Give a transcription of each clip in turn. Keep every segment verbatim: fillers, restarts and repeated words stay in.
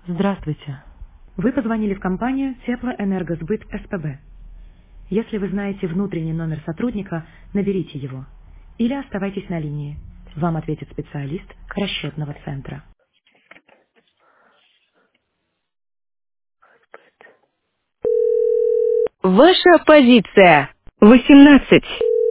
Здравствуйте. Вы позвонили в компанию Теплоэнергосбыт СПБ. Если вы знаете внутренний номер сотрудника, наберите его. Или оставайтесь на линии. Вам ответит специалист расчетного центра. Ваша позиция. восемнадцать.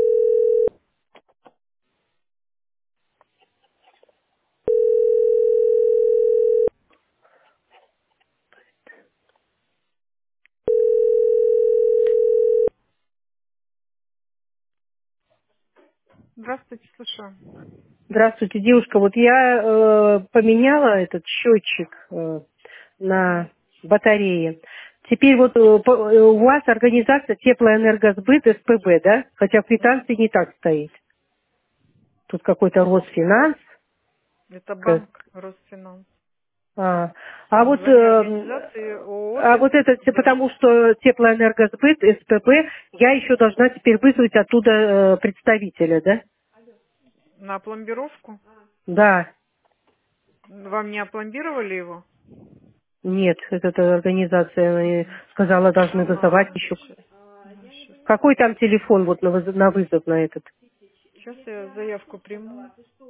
Здравствуйте, слушаю. Здравствуйте, девушка. Вот я э, поменяла этот счетчик э, на батарее. Теперь вот э, по- э, у вас организация Теплоэнергосбыт СПБ, да? Хотя в квитанции не так стоит. Тут какой-то Росфинанс. Это К- банк Росфинанс. А, а вот Название э, организации ООО а вот это те- СПБ. потому что Теплоэнергосбыт СПБ, я еще должна теперь вызвать оттуда э, представителя, да? На пломбировку? Да. Вам не опломбировали его? Нет, эта организация э, сказала, должны вызывать Ага, еще. сейчас. Сейчас, Какой там телефон вот на вызов на, вызов на этот? сейчас я заявку приму.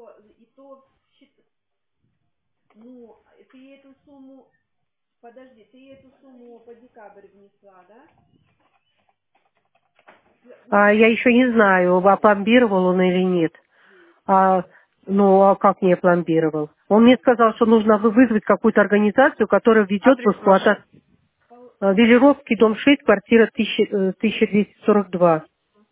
А я еще не знаю, опломбировал он или нет. А, ну, а как не опломбировал? Он мне сказал, что нужно вы- вызвать какую-то организацию, которая ведет в Адрес ваш? эксплуатацию. А, Велеровский, дом шесть, квартира тысяча, э, тысяча двести сорок два.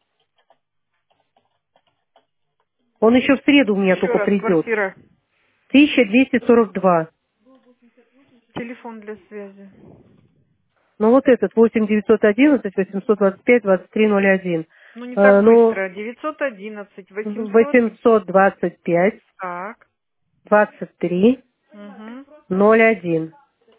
Он еще в среду у меня Еще только раз, придет. квартира. тысяча двести сорок два. Телефон для связи. Ну, вот этот, восемь девятьсот одиннадцать восемьсот двадцать пять двадцать три ноль один. Ну, не Э, так ну, быстро. девятьсот одиннадцать, восемьсот. восемьсот двадцать пять Так. двадцать три Угу. ноль один.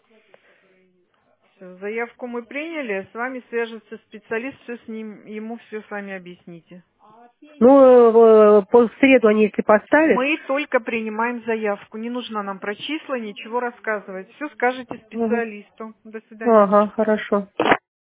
Все, заявку мы приняли. С вами свяжется специалист, все с ним, ему все с вами объясните. Ну, э, по в среду они если поставят. Мы только принимаем заявку. Не нужно нам про числа, ничего рассказывать. Все скажете Мгм. специалисту. До свидания. Ага, хорошо.